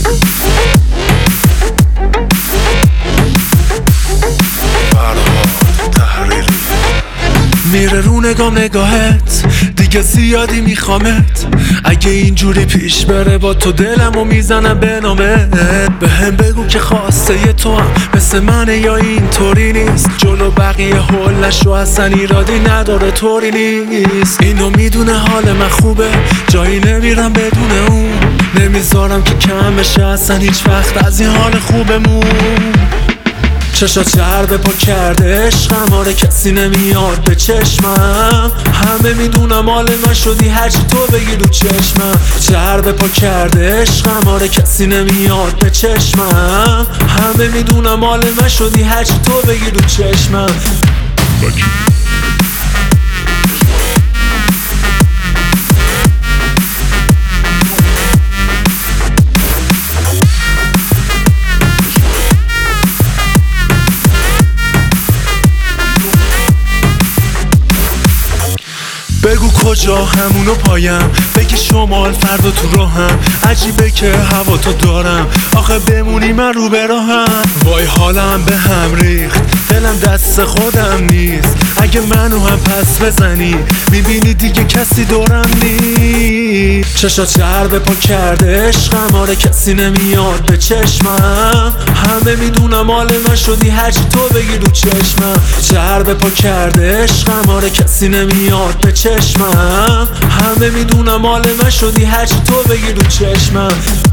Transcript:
میره رو نگاهت دیگه زیادی میخوامت. اگه اینجوری پیش بره با تو دلمو میزنم به نامت. بهم بگو که خواسته ی تو هم مثل منه یا اینطوری نیست. جلو بقیه حلش رو اصلا ایرادی نداره طوری نیست. اینو میدونه حال من خوبه جایی نمیرم بدون اون. نمیذارم که کم بشه اصلا هیچ وقت از این حال خوبمون. چشات چربه پا کرده عشقم آره کسی نمیاد به چشمم. همه میدونم حال من شدی هرچی تو بگی رو چشمم. چربه پا کرده عشقم آره کسی نمیاد به چشمم. همه میدونم حال من شدی هرچی تو بگی رو چشمم. بگو کجا همونو پایم، بگی شمال فردا تو راهم. عجیبه که هوا تو دارم آخه بمونی من رو براهم. وای حالم به هم ریخت دلم دست خودم نیست. اگه منو هم پس بزنی میبینی دیگه کسی دورم نیست. چشات چربه پا کرده عشقم آره کسی نمیاد به چشمم. همه میدونم حال من شدی هرچی تو بگی رو چشمم. چربه پا کرده عشقم آره کسی نمیاد به چشمم. همه میدونم حال من شدی هرچی تو بگی رو چشمم.